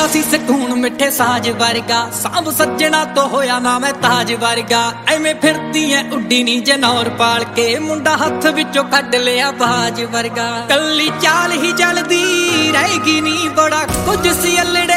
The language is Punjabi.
ਮਿਲਦਾ ਸੀ ਸਕੂਨ ਮਿੱਠੇ ਸਾਜ ਵਰਗਾ, ਸਾਂਭ ਸੱਜਣਾ ਤੋਂ ਹੋਇਆ ਨਾ ਮੈਂ ਤਾਜ ਵਰਗਾ। ਐਵੇਂ ਫਿਰਦੀ ਐ ਉੱਡੀ ਨੀ ਜਨੌਰ ਪਾਲ ਕੇ, ਮੁੰਡਾ ਹੱਥ ਵਿੱਚੋਂ ਕੱਢ ਲਿਆ ਬਾਜ ਵਰਗਾ। ਕੱਲੀ ਚਾਲ ਹੀ ਜਲਦੀ ਰਹੇਗੀ ਨੀ, ਬੜਾ ਕੁਝ ਸੀ ਅਲੜੇ